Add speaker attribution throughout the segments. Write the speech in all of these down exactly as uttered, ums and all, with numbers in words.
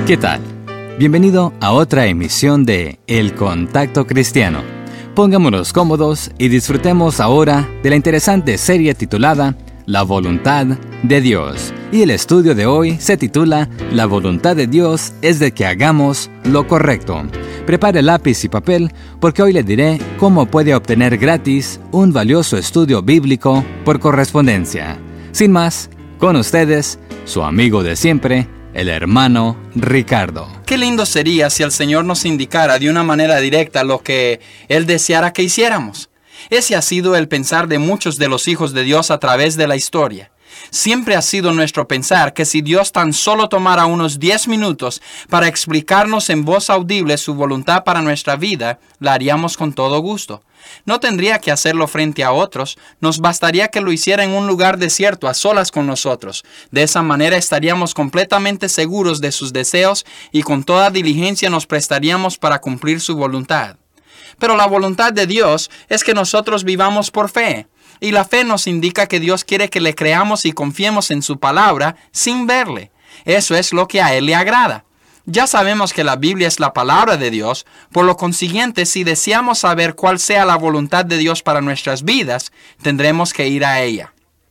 Speaker 1: ¿Qué tal? Bienvenido a otra emisión de El Contacto Cristiano. Pongámonos cómodos y disfrutemos ahora de la interesante serie titulada La Voluntad de Dios. Y el estudio de hoy se titula La voluntad de Dios es de que hagamos lo correcto. Prepare lápiz y papel porque hoy le diré cómo puede obtener gratis un valioso estudio bíblico por correspondencia. Sin más, con ustedes, su amigo de siempre, el hermano Ricardo.
Speaker 2: Qué lindo sería si el Señor nos indicara de una manera directa lo que Él deseara que hiciéramos. Ese ha sido el pensar de muchos de los hijos de Dios a través de la historia. Siempre ha sido nuestro pensar que si Dios tan solo tomara unos diez minutos para explicarnos en voz audible su voluntad para nuestra vida, la haríamos con todo gusto. No tendría que hacerlo frente a otros, nos bastaría que lo hiciera en un lugar desierto, a solas con nosotros. De esa manera estaríamos completamente seguros de sus deseos y con toda diligencia nos prestaríamos para cumplir su voluntad. Pero la voluntad de Dios es que nosotros vivamos por fe. Y la fe nos indica que Dios quiere que le creamos y confiemos en su palabra sin verle. Eso es lo que a Él le agrada. Ya sabemos que la Biblia es la palabra de Dios, por lo consiguiente, si deseamos saber cuál sea la voluntad de Dios para nuestras vidas, tendremos que ir a ella.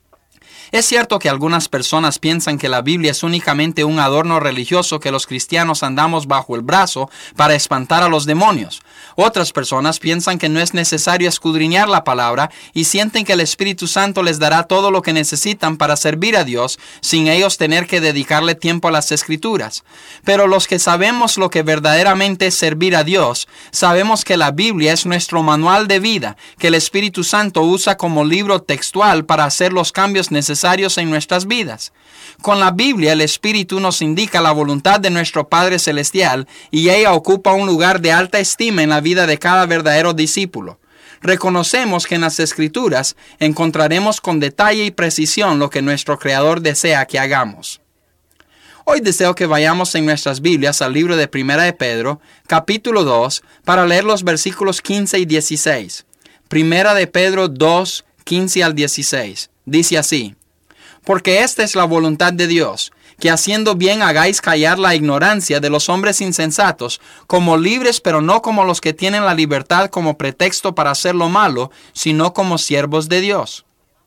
Speaker 2: Es cierto que algunas personas piensan que la Biblia es únicamente un adorno religioso que los cristianos andamos bajo el brazo para espantar a los demonios. Otras personas piensan que no es necesario escudriñar la palabra y sienten que el Espíritu Santo les dará todo lo que necesitan para servir a Dios sin ellos tener que dedicarle tiempo a las Escrituras. Pero los que sabemos lo que verdaderamente es servir a Dios, sabemos que la Biblia es nuestro manual de vida, que el Espíritu Santo usa como libro textual para hacer los cambios necesarios en nuestras vidas. Con la Biblia, el Espíritu nos indica la voluntad de nuestro Padre Celestial y ella ocupa un lugar de alta estima en la vida de cada verdadero discípulo. Reconocemos que en las Escrituras encontraremos con detalle y precisión lo que nuestro Creador desea que hagamos. Hoy deseo que vayamos en nuestras Biblias al libro de Primera de Pedro, capítulo dos, para leer los versículos quince y dieciséis. Primera de Pedro dos, quince al dieciséis. Dice así: Porque esta es la voluntad de Dios, que haciendo bien hagáis callar la ignorancia de los hombres insensatos, como libres pero no como los que tienen la libertad como pretexto para hacer lo malo, sino como siervos de Dios.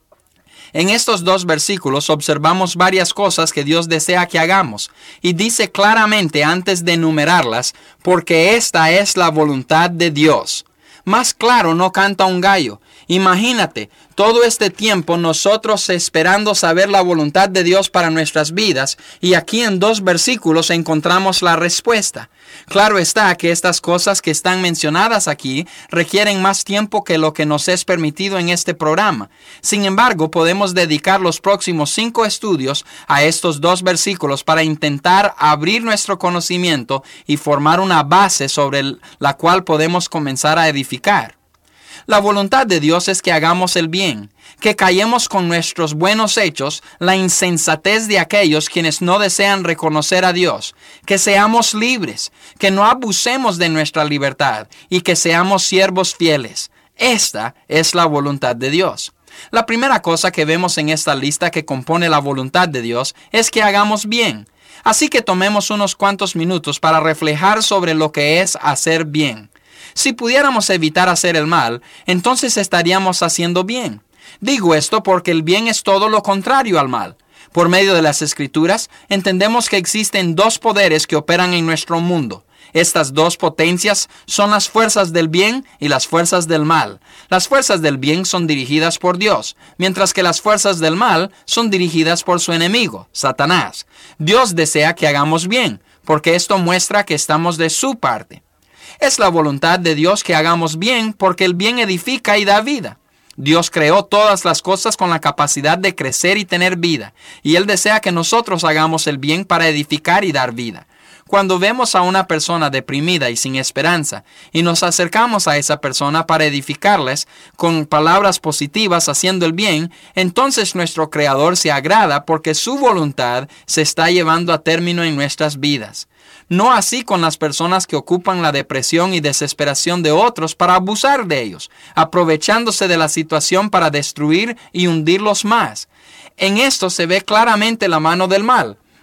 Speaker 2: En estos dos versículos observamos varias cosas que Dios desea que hagamos, y dice claramente antes de enumerarlas, porque esta es la voluntad de Dios. Más claro no canta un gallo. Imagínate, todo este tiempo nosotros esperando saber la voluntad de Dios para nuestras vidas, y aquí en dos versículos encontramos la respuesta. Claro está que estas cosas que están mencionadas aquí requieren más tiempo que lo que nos es permitido en este programa. Sin embargo, podemos dedicar los próximos cinco estudios a estos dos versículos para intentar abrir nuestro conocimiento y formar una base sobre la cual podemos comenzar a edificar. La voluntad de Dios es que hagamos el bien, que callemos con nuestros buenos hechos la insensatez de aquellos quienes no desean reconocer a Dios, que seamos libres, que no abusemos de nuestra libertad y que seamos siervos fieles. Esta es la voluntad de Dios. La primera cosa que vemos en esta lista que compone la voluntad de Dios es que hagamos bien. Así que tomemos unos cuantos minutos para reflejar sobre lo que es hacer bien. Si pudiéramos evitar hacer el mal, entonces estaríamos haciendo bien. Digo esto porque el bien es todo lo contrario al mal. Por medio de las Escrituras, entendemos que existen dos poderes que operan en nuestro mundo. Estas dos potencias son las fuerzas del bien y las fuerzas del mal. Las fuerzas del bien son dirigidas por Dios, mientras que las fuerzas del mal son dirigidas por su enemigo, Satanás. Dios desea que hagamos bien, porque esto muestra que estamos de su parte. Es la voluntad de Dios que hagamos bien porque el bien edifica y da vida. Dios creó todas las cosas con la capacidad de crecer y tener vida, y Él desea que nosotros hagamos el bien para edificar y dar vida. Cuando vemos a una persona deprimida y sin esperanza, y nos acercamos a esa persona para edificarles con palabras positivas haciendo el bien, entonces nuestro Creador se agrada porque su voluntad se está llevando a término en nuestras vidas. No así con las personas que ocupan la depresión y desesperación de otros para abusar de ellos, aprovechándose de la situación para destruir y hundirlos más. En esto se ve claramente la mano del mal.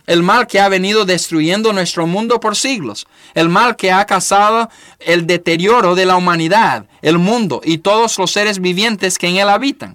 Speaker 2: El mal que ha venido destruyendo nuestro mundo por siglos. El mal que ha causado el deterioro de la humanidad, el mundo y todos los seres vivientes que en él habitan.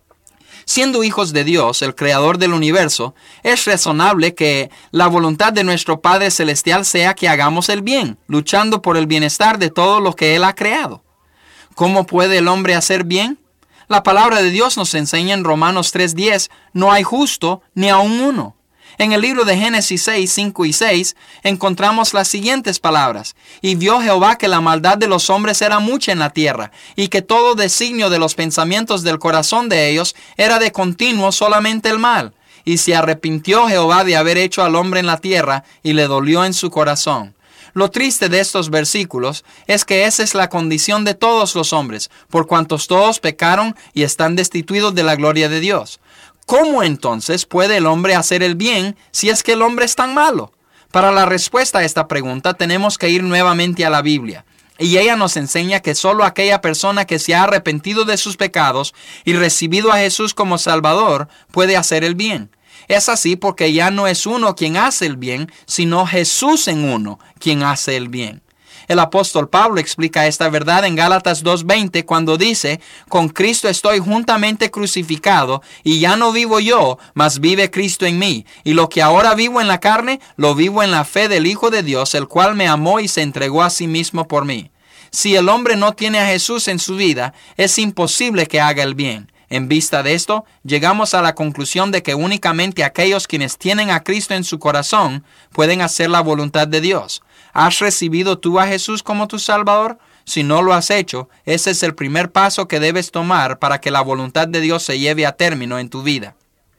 Speaker 2: Siendo hijos de Dios, el creador del universo, es razonable que la voluntad de nuestro Padre Celestial sea que hagamos el bien, luchando por el bienestar de todo lo que Él ha creado. ¿Cómo puede el hombre hacer bien? La palabra de Dios nos enseña en Romanos tres diez, no hay justo ni aun uno. En el libro de Génesis seis, cinco y seis encontramos las siguientes palabras. Y vio Jehová que la maldad de los hombres era mucha en la tierra, y que todo designio de los pensamientos del corazón de ellos era de continuo solamente el mal. Y se arrepintió Jehová de haber hecho al hombre en la tierra, y le dolió en su corazón. Lo triste de estos versículos es que esa es la condición de todos los hombres, por cuantos todos pecaron y están destituidos de la gloria de Dios. ¿Cómo entonces puede el hombre hacer el bien si es que el hombre es tan malo? Para la respuesta a esta pregunta tenemos que ir nuevamente a la Biblia. Y ella nos enseña que solo aquella persona que se ha arrepentido de sus pecados y recibido a Jesús como Salvador puede hacer el bien. Es así porque ya no es uno quien hace el bien, sino Jesús en uno quien hace el bien. El apóstol Pablo explica esta verdad en Gálatas dos veinte cuando dice, con Cristo estoy juntamente crucificado, y ya no vivo yo, mas vive Cristo en mí. Y lo que ahora vivo en la carne, lo vivo en la fe del Hijo de Dios, el cual me amó y se entregó a sí mismo por mí. Si el hombre no tiene a Jesús en su vida, es imposible que haga el bien. En vista de esto, llegamos a la conclusión de que únicamente aquellos quienes tienen a Cristo en su corazón pueden hacer la voluntad de Dios. ¿Has recibido tú a Jesús como tu Salvador? Si no lo has hecho, ese es el primer paso que debes tomar para que la voluntad de Dios se lleve a término en tu vida.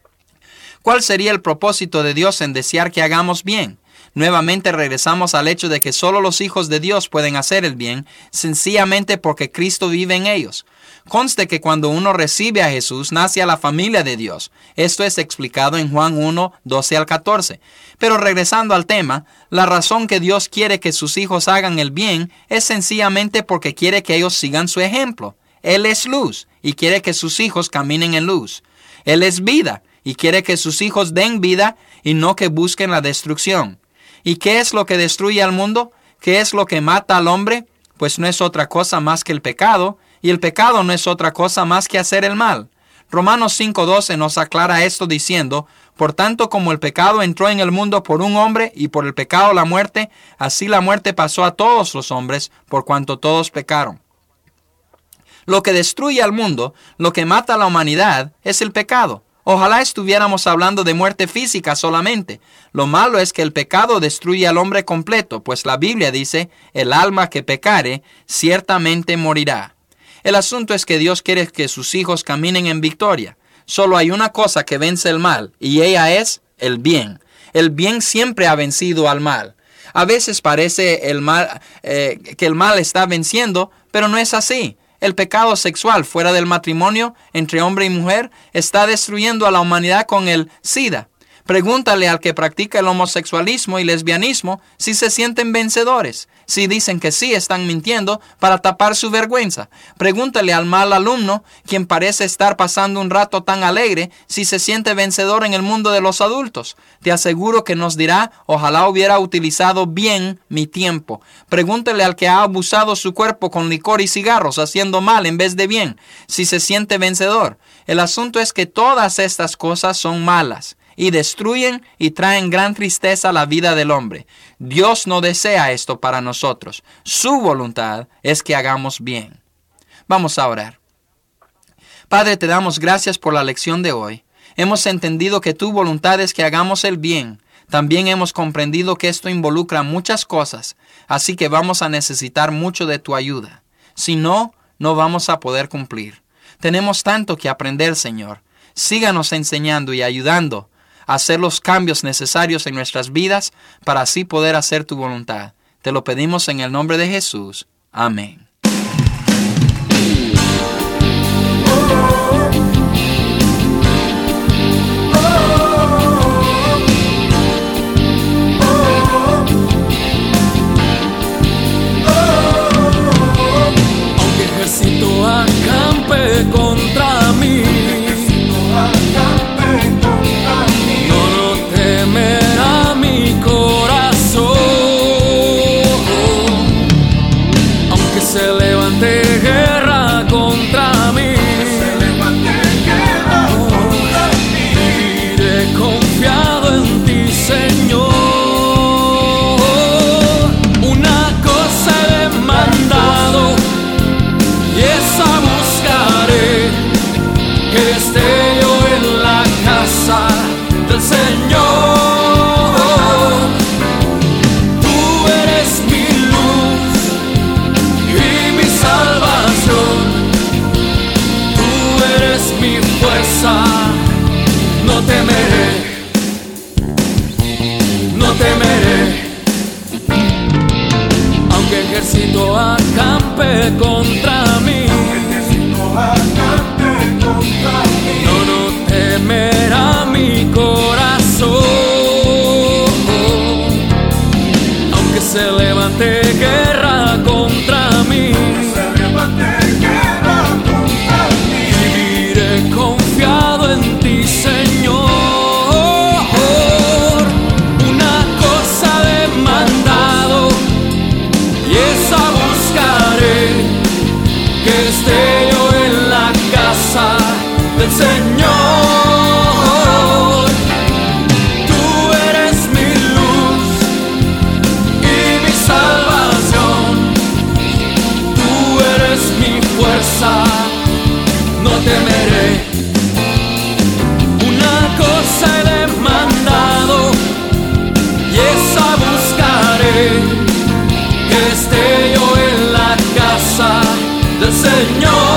Speaker 2: ¿Cuál sería el propósito de Dios en desear que hagamos bien? Nuevamente regresamos al hecho de que solo los hijos de Dios pueden hacer el bien, sencillamente porque Cristo vive en ellos. Conste que cuando uno recibe a Jesús, nace a la familia de Dios. Esto es explicado en Juan uno, doce al catorce. Pero regresando al tema, la razón que Dios quiere que sus hijos hagan el bien es sencillamente porque quiere que ellos sigan su ejemplo. Él es luz y quiere que sus hijos caminen en luz. Él es vida y quiere que sus hijos den vida y no que busquen la destrucción. ¿Y qué es lo que destruye al mundo? ¿Qué es lo que mata al hombre? Pues no es otra cosa más que el pecado, y el pecado no es otra cosa más que hacer el mal. Romanos cinco doce nos aclara esto diciendo, por tanto como el pecado entró en el mundo por un hombre, y por el pecado la muerte, así la muerte pasó a todos los hombres, por cuanto todos pecaron. Lo que destruye al mundo, lo que mata a la humanidad, es el pecado. Ojalá estuviéramos hablando de muerte física solamente. Lo malo es que el pecado destruye al hombre completo, pues la Biblia dice, el alma que pecare, ciertamente morirá. El asunto es que Dios quiere que sus hijos caminen en victoria. Solo hay una cosa que vence el mal, y ella es el bien. El bien siempre ha vencido al mal. A veces parece el mal, eh, que el mal está venciendo, pero no es así. El pecado sexual fuera del matrimonio entre hombre y mujer está destruyendo a la humanidad con el SIDA. Pregúntale al que practica el homosexualismo y lesbianismo si se sienten vencedores. Si dicen que sí, están mintiendo para tapar su vergüenza. Pregúntale al mal alumno, quien parece estar pasando un rato tan alegre, si se siente vencedor en el mundo de los adultos. Te aseguro que nos dirá, ojalá hubiera utilizado bien mi tiempo. Pregúntale al que ha abusado su cuerpo con licor y cigarros, haciendo mal en vez de bien, si se siente vencedor. El asunto es que todas estas cosas son malas y destruyen y traen gran tristeza a la vida del hombre. Dios no desea esto para nosotros. Su voluntad es que hagamos bien. Vamos a orar. Padre, te damos gracias por la lección de hoy. Hemos entendido que tu voluntad es que hagamos el bien. También hemos comprendido que esto involucra muchas cosas, así que vamos a necesitar mucho de tu ayuda. Si no, no vamos a poder cumplir. Tenemos tanto que aprender, Señor. Síganos enseñando y ayudando a hacer los cambios necesarios en nuestras vidas para así poder hacer tu voluntad. Te lo pedimos en el nombre de Jesús. Amén.
Speaker 3: Aunque ejército acampe contra mí, temerá. se levante guerra contra mí,
Speaker 4: se levante guerra contra mí,
Speaker 3: viviré confiado en ti, Señor. Una cosa he demandado y esa buscaré, que esté yo en la casa del Señor. Tú eres mi luz y mi salvación, tú eres mi fuerza, no temeré. Una cosa he demandado y esa buscaré, que esté yo en la casa del Señor.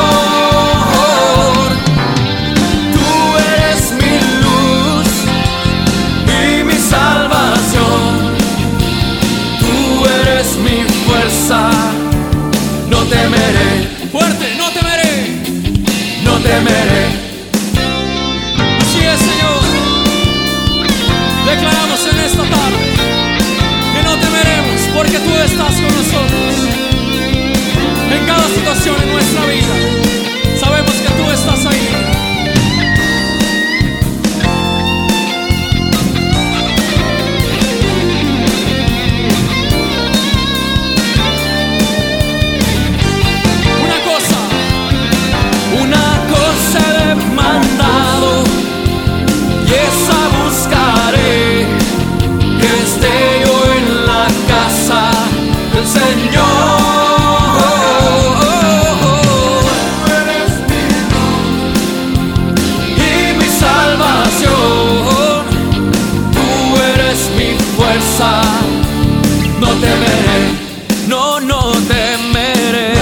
Speaker 3: Tú eres mi luz y mi salvación, tú eres mi fuerza, no temeré. Fuerte, no temeré, no temeré. Así es, Señor. Declaramos en esta tarde que no temeremos, porque tú estás con nosotros. En cada situación en nuestra vida, sabemos que tú estás ahí. Una cosa, una cosa he demandado y esa buscaré, que esté yo en la casa del Señor. No temeré, no, no temeré,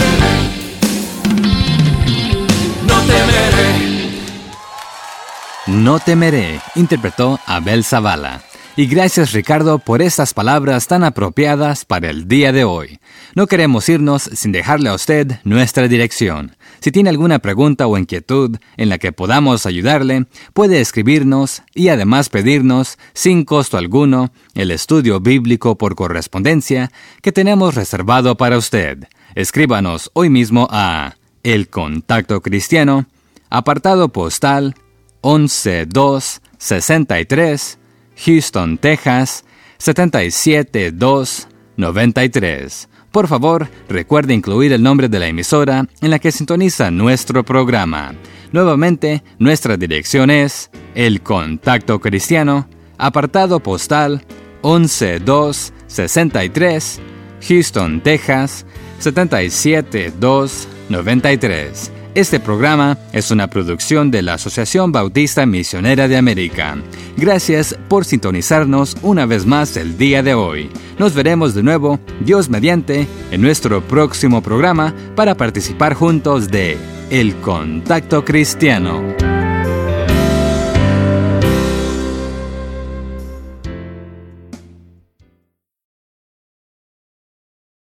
Speaker 3: no temeré.
Speaker 1: No temeré, interpretó Abel Zavala. Y gracias, Ricardo, por estas palabras tan apropiadas para el día de hoy. No queremos irnos sin dejarle a usted nuestra dirección. Si tiene alguna pregunta o inquietud en la que podamos ayudarle, puede escribirnos y además pedirnos, sin costo alguno, el estudio bíblico por correspondencia que tenemos reservado para usted. Escríbanos hoy mismo a El Contacto Cristiano, apartado postal once dos sesenta y tres, Houston, Texas, setenta y siete dos noventa y tres. Por favor, recuerde incluir el nombre de la emisora en la que sintoniza nuestro programa. Nuevamente, nuestra dirección es El Contacto Cristiano, apartado postal once dos sesenta y tres, Houston, Texas, setenta y siete dos noventa y tres. Este programa es una producción de la Asociación Bautista Misionera de América. Gracias por sintonizarnos una vez más el día de hoy. Nos veremos de nuevo, Dios mediante, en nuestro próximo programa para participar juntos de El Contacto Cristiano.